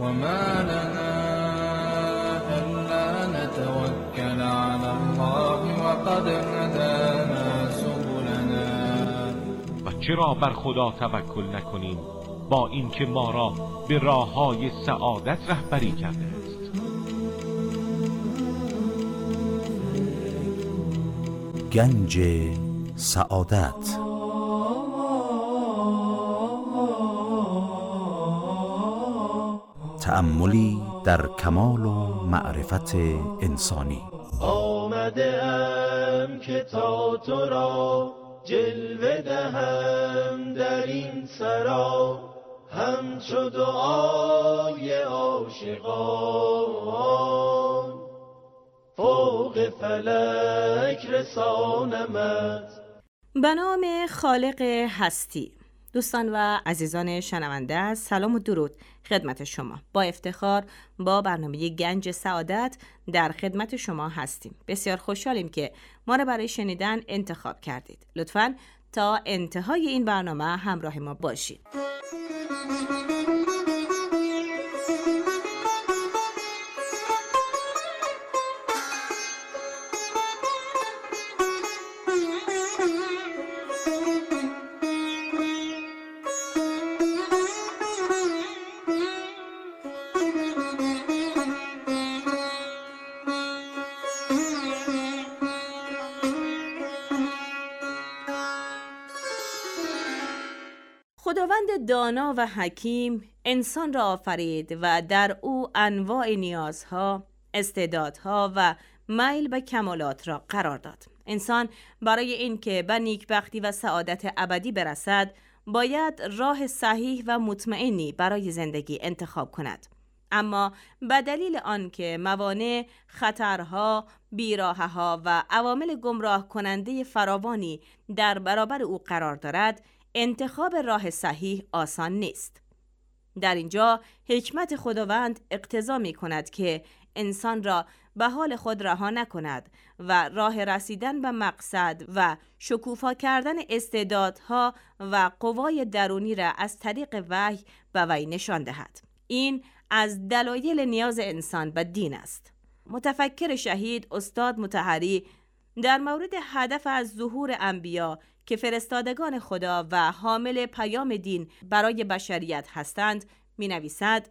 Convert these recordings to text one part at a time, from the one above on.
وما لنا ألا نتوكل على الله وقد هدانا سبلنا. و چرا بر خدا توکل نکنیم با اینکه ما را به راه‌های سعادت رهبری کرده است. گنج سعادت. تأملی در کمال و معرفت انسانی. آمده ام که تا تو را جلوه دهم در این سرا، همچو دعای عاشقان فوق فلک رسانمت. به نام خالق هستی. دوستان و عزیزان شنونده، سلام و درود خدمت شما. با افتخار با برنامه گنج سعادت در خدمت شما هستیم. بسیار خوشحالیم که ما را برای شنیدن انتخاب کردید. لطفاً تا انتهای این برنامه همراه ما باشید. خداوند دانا و حکیم انسان را آفرید و در او انواع نیازها، استعدادها و میل به کمالات را قرار داد. انسان برای اینکه به نیکبختی و سعادت ابدی برسد، باید راه صحیح و مطمئنی برای زندگی انتخاب کند. اما به دلیل آنکه موانع، خطرها، بیراهه‌ها و عوامل گمراه کننده فراوانی در برابر او قرار دارد، انتخاب راه صحیح آسان نیست. در اینجا حکمت خداوند اقتضا می کند که انسان را به حال خود رها نکند و راه رسیدن به مقصد و شکوفا کردن استعدادها و قوای درونی را از طریق وحی به وی نشان دهد. این از دلایل نیاز انسان به دین است. متفکر شهید استاد مطهری در مورد هدف از ظهور انبیا که فرستادگان خدا و حامل پیام دین برای بشریت هستند می نویسد: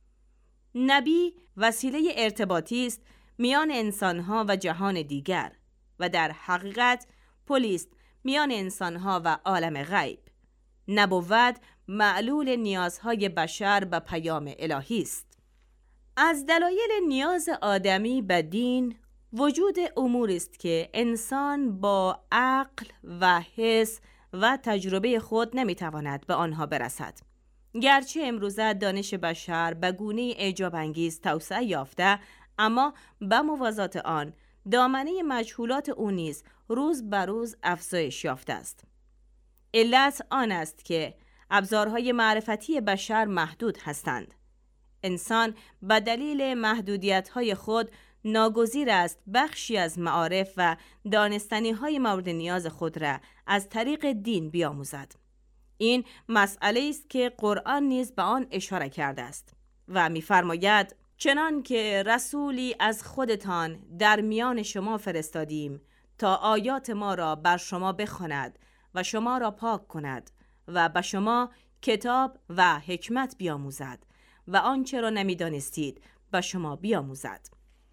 نبی وسیله ارتباطی است میان انسانها و جهان دیگر و در حقیقت پلی است میان انسانها و عالم غیب. نبوت معلول نیازهای بشر به پیام الهی است. از دلایل نیاز آدمی به دین وجود اموری است که انسان با عقل و حس و تجربه خود نمیتواند به آنها برسد. گرچه امروزه دانش بشر به گونه اعجاب انگیز توسعه یافته، اما به موازات آن دامنه مجهولات او نیز روز به روز افزایش یافته است. علت آن است که ابزارهای معرفتی بشر محدود هستند. انسان به دلیل محدودیت‌های خود ناگزیر است بخشی از معارف و دانستنی‌های مورد نیاز خود را از طریق دین بیاموزد. این مسئله است که قرآن نیز به آن اشاره کرده است و می‌فرماید: چنان که رسولی از خودتان در میان شما فرستادیم تا آیات ما را بر شما بخواند و شما را پاک کند و به شما کتاب و حکمت بیاموزد و آنچه را نمی‌دانستید به شما بیاموزد.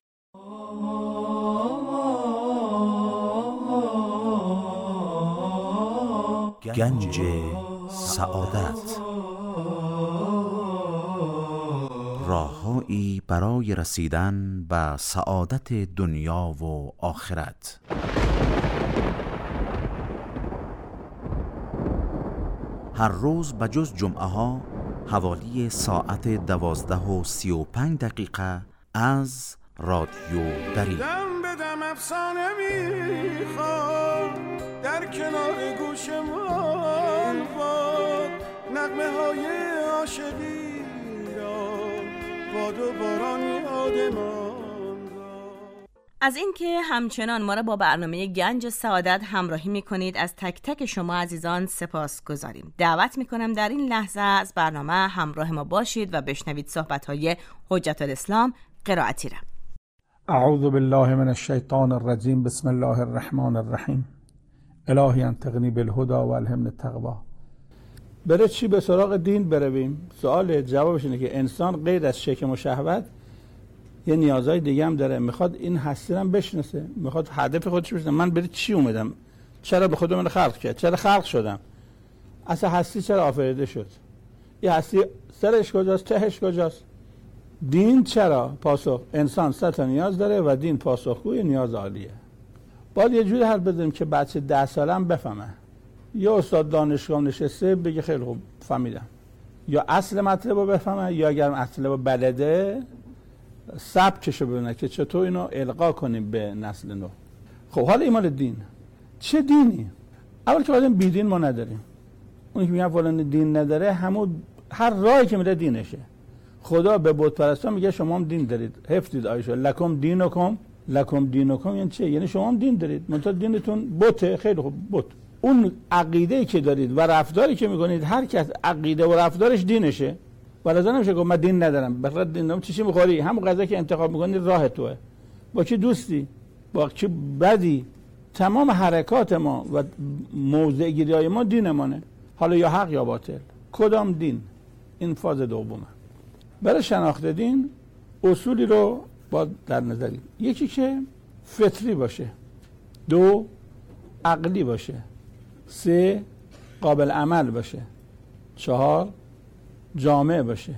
گنج سعادت. راه‌هایی برای رسیدن به سعادت دنیا و آخرت. هر روز بجز جمعه ها حوالی ساعت 12:35 از رادیو دری دم به دم افسانه میخواد در کنار گوشمان باد، نغمه های عاشقی را باد و باران یادمان. از اینکه همچنان ما را با برنامه گنج سعادت همراهی می‌کنید از تک تک شما عزیزان سپاسگزاریم. دعوت می‌کنم در این لحظه از برنامه همراه ما باشید و بشنوید صحبت‌های حجت الاسلام قرائتی را. اعوذ بالله من الشیطان الرجیم. بسم الله الرحمن الرحیم. الهی انطقنی بالهدى و الهمنی التقوی. بره چی به سراغ دین برویم؟ سوال جوابش اینه که انسان غیر از شکم و شهوت یه نیازهای دیگه هم داره. میخواد این هستی هم بشناسه، میخواد هدف خودش بشناسه. من برای چی اومدم؟ چرا به خودم من خلق کرد؟ چرا خلق شدم؟ اصلا هستی چرا آفریده شد؟ یه هستی سرش کجاست؟ تهش کجاست؟ دین چرا؟ پاسخ انسان 3 تا نیاز داره و دین پاسخگوی نیاز عالیه. باید یه جوری حرف بزنیم که بچه 10 ساله هم بفهمه. یا استاد دانشگاه نشسته بگه خیلی خوب فهمیدم، یا اصل مطلب رو بفهمه، یا اگر مطلب رو بلده سبکشو ببینه که چطور اینو القا کنیم به نسل نو. خب حالا این مال دین. چه دینی؟ اول که باید بیدین ما نداریم. اون که میگن فلان دین نداره، هر راهی که میره دینشه. خدا به بت پرستان میگه شما هم دین دارید. حفظید آیشه لکم دینکم. لکم دینکم یعنی چه؟ یعنی شما هم دین دارید، منتها دینتون بته. خیلی خوب، بت. اون عقیده‌ای که دارید و رفتاری که میکنید، هر کس عقیده و رفتارش دینشه. ولازم نمیشه گفت من دین ندارم. بخاطر دین ندارم چی میخوری؟ همون غذا که انتخاب میکنی راه توئه. با کی دوستی؟ با کی بدی؟ تمام حرکات ما و موضع گیری‌های ما دینمونه. حالا یا حق یا باطل. کدام دین؟ این فاز دومه. برای شناخت دین اصولی رو با در نظر بگیریم. یکی که فطری باشه، 2 عقلی باشه، 3 قابل عمل باشه، 4 جامع باشه،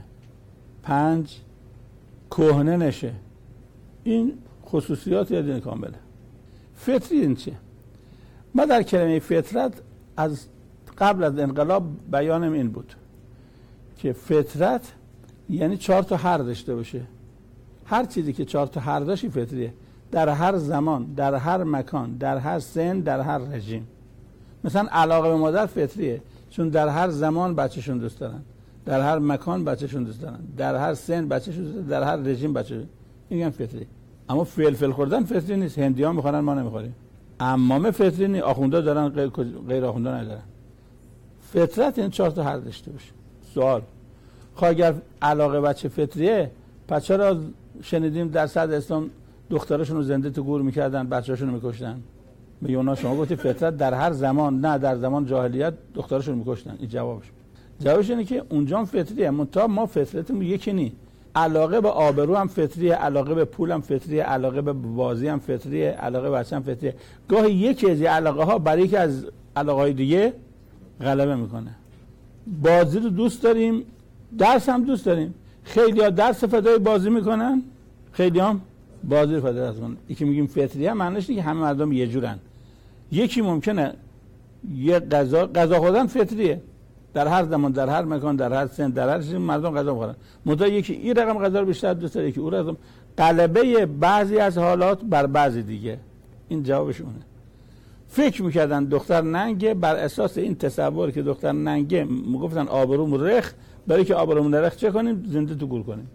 5 کهنه نشه. این خصوصیات یه دین کامله. فطری این چه؟ ما در کلمه فطرت از قبل از انقلاب بیانم این بود که فطرت یعنی 4 تا هر داشته باشه. هر چیزی که 4 تا هر داشتی فطریه. در هر زمان، در هر مکان، در هر سن، در هر رژیم. مثلا علاقه به مادر فطریه، چون در هر زمان بچه‌شون دوست دارن، در هر مکان بچه‌شون دوست دارن، در هر سن بچه‌شون دوست دارن، در هر رژیم بچه‌شون. میگن فطری. اما فلفل خوردن فطری نیست. هندی‌ها می‌خورن، ما نمی‌خوریم. عمامه فطری نیست. آخوندا دارن، غیر آخوندا ندارن. فطرت این 4 تا هر داشته باشه. سوال: خب اگر علاقه بچه فطریه، پس چرا شنیدیم در صدر اسلام دختراشون رو زنده تو گور میکردن، بچه‌هاشون رو میکشتن؟ میگه اونا شما گفتی فطرت در هر زمان، نه در زمان جاهلیت دختراشون رو میکشتن. این جوابش اینه که اونجا فطریه، منتها ما فطرتمون یکی نی. علاقه به آبرو هم فطریه، علاقه به پول هم فطریه، علاقه به بازی هم فطریه، علاقه به بچه هم فطریه. گاهی یکی از علاقه ها برای یکی از علاقه های دیگه غلبه میکنه. بازی رو دوست داریم، درس هم دوست داریم. خیلی‌ها درس فدای بازی میکنن، خیلی‌ها بازی فدای درس میکنن. یکی میگیم فطریه، معنیش اینه که همه مردم یه جورن. یکی ممکنه یه غذا خوردن فطریه، در هر زمان، در هر مکان، در هر سن، در هر چیز مردم غذا میخورن. منتها یکی این رقم غذا رو بیشتر دوست داره، یکی اون رقم. غلبه بعضی از حالات بر بعضی دیگه. این جوابشونه. فکر میکردن دختر ننگه، بر اساس این تصور که دختر ننگه میگفتن آبروم رخ، برای که آبروم رخ چه کنیم؟ زنده تو گور کنیم.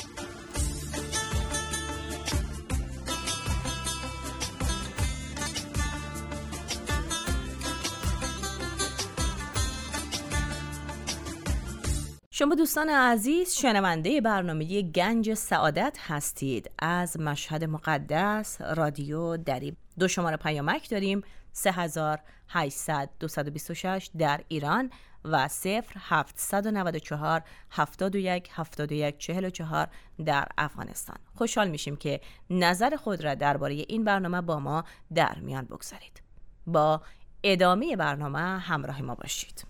شما دوستان عزیز شنونده برنامه گنج سعادت هستید. از مشهد مقدس رادیو دریب 2 شماره پیامک داریم: 3800 226 در ایران و 0794 71 71 44 در افغانستان. خوشحال میشیم که نظر خود را درباره این برنامه با ما در میان بگذارید. با ادامه برنامه همراه ما باشید.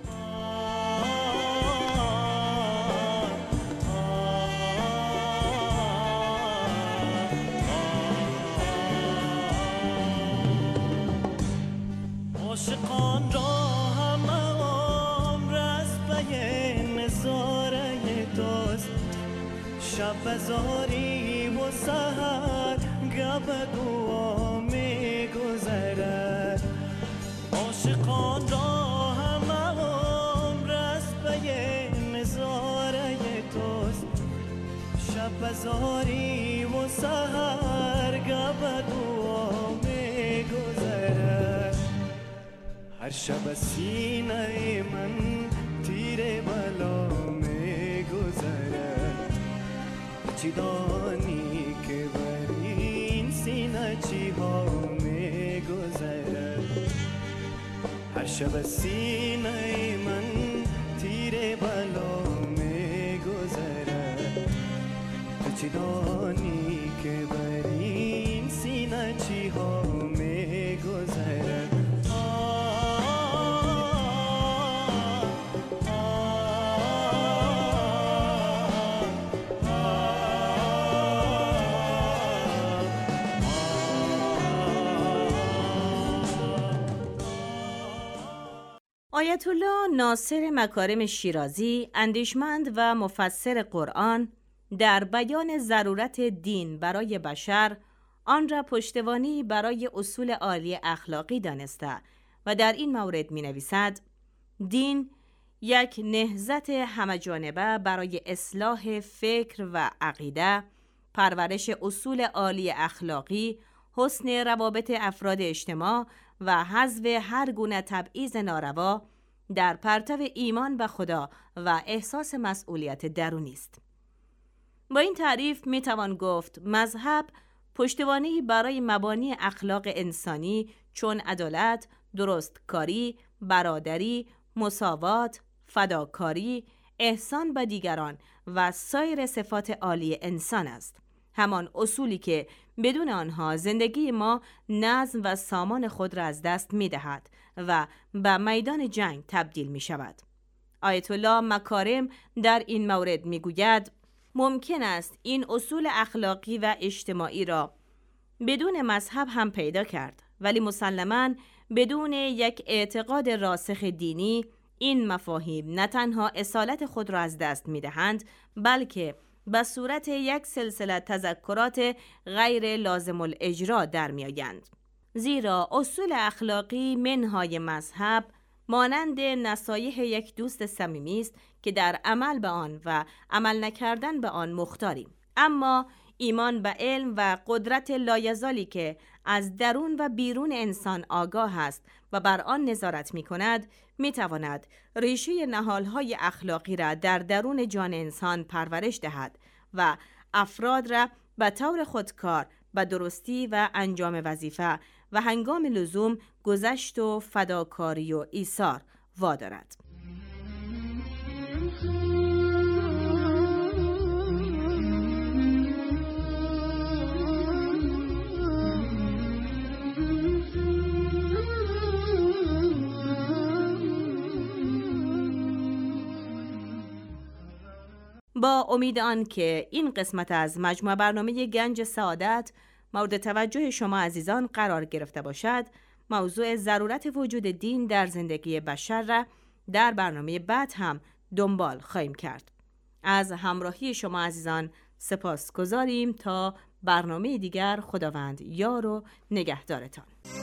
عاشقان را همه عمر از پی نظاره دوست، شب بزاری و سحر گب دعا می گذرد. عاشقان را همه عمر از پی نظاره دوست، شب بزاری و سحر گبدوا میگذرد. هر شب سینه من تیر بلا میگذرد. چی دانی که بر این سینه چی ها میگذرد. هر شب سینه من تیر بلا میگذرد. چی دانی که بر این سینه چی ها میگذرد. آیت الله ناصر مکارم شیرازی، اندیشمند و مفسر قرآن، در بیان ضرورت دین برای بشر، آن را پشتوانی برای اصول عالی اخلاقی دانسته و در این مورد می نویسد: دین یک نهضت همه‌جانبه برای اصلاح فکر و عقیده، پرورش اصول عالی اخلاقی، حسن روابط افراد اجتماع و حذف هر گونه تبعیض ناروا در پرتو ایمان به خدا و احساس مسئولیت درونی است. با این تعریف می توان گفت مذهب پشتوانه‌ای برای مبانی اخلاق انسانی چون عدالت، درستکاری، برادری، مساوات، فداکاری، احسان به دیگران و سایر صفات عالی انسان است. همان اصولی که بدون آنها زندگی ما نظم و سامان خود را از دست می دهد و به میدان جنگ تبدیل می شود. آیت الله مکارم در این مورد می گوید ممکن است این اصول اخلاقی و اجتماعی را بدون مذهب هم پیدا کرد، ولی مسلماً بدون یک اعتقاد راسخ دینی این مفاهیم نه تنها اصالت خود را از دست می دهند، بلکه به صورت یک سلسله تذکرات غیر لازم الاجرا در می آیند. زیرا اصول اخلاقی منهای مذهب مانند نصایح یک دوست صمیمی است که در عمل به آن و عمل نکردن به آن مختاریم. اما ایمان به علم و قدرت لایزالی که از درون و بیرون انسان آگاه است و بر آن نظارت می کند، می تواند ریشه نهالهای اخلاقی را در درون جان انسان پرورش دهد و افراد را به طور خودکار به درستی و انجام وظیفه و هنگام لزوم گذشت و فداکاری و ایثار وادارد. با امید آن که این قسمت از مجموعه برنامه گنج سعادت مورد توجه شما عزیزان قرار گرفته باشد، موضوع ضرورت وجود دین در زندگی بشر را در برنامه بعد هم دنبال خواهیم کرد. از همراهی شما عزیزان سپاسگزاریم. تا برنامه دیگر، خداوند یار و نگهدارتان.